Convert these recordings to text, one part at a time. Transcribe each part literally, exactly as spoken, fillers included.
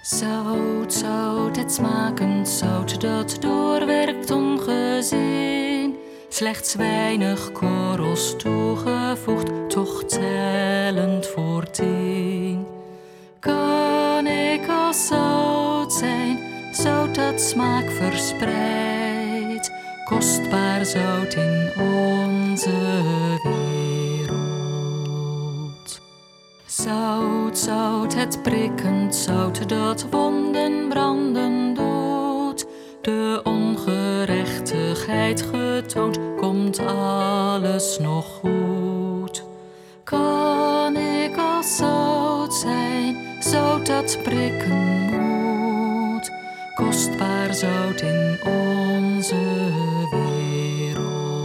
Zout, zout, het smakend zout dat doorwerkt ongezien. Slechts weinig korrels toegevoegd, toch tellend voor tien. Kan ik als zout zijn, zout dat smaak verspreidt, kostbaar zout in onze wereld. Zout, zout, het prikkend zout dat wonden branden doet, de ongerechtigheid getoond, komt alles nog goed. Kan ik als zout zijn, zout dat prikken moet, kostbaar zout in onze wereld.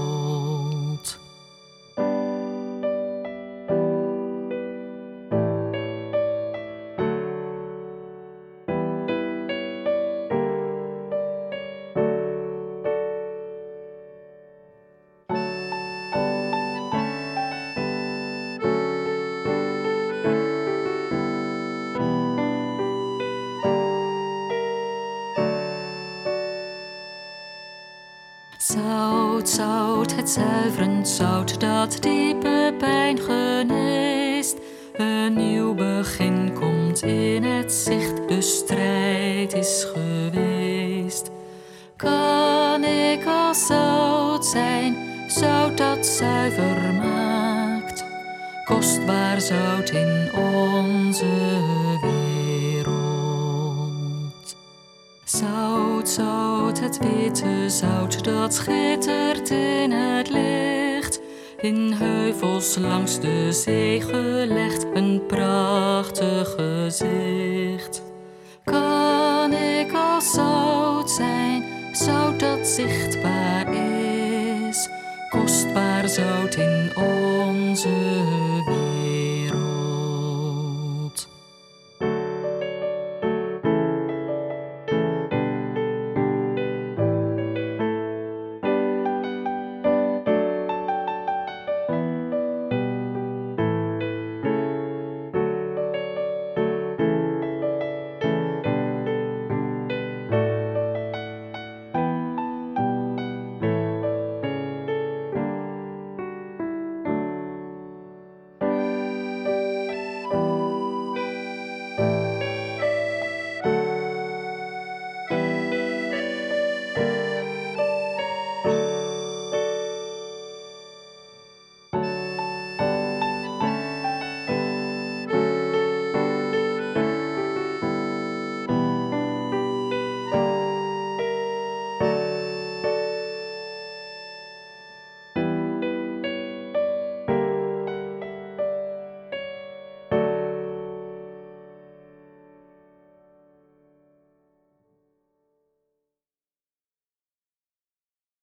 Zout, zout, het zuiverend zout dat diepe pijn geneest. Een nieuw begin komt in het zicht, de strijd is geweest. Kan ik als zout zijn, zout dat zuiver maakt, kostbaar zout in onze wereld. Zout, zout, het witte zout dat schittert in het licht, in heuvels langs de zee gelegd, een prachtig gezicht. Kan ik als zout zijn, zout dat zichtbaar is, kostbaar zout in onze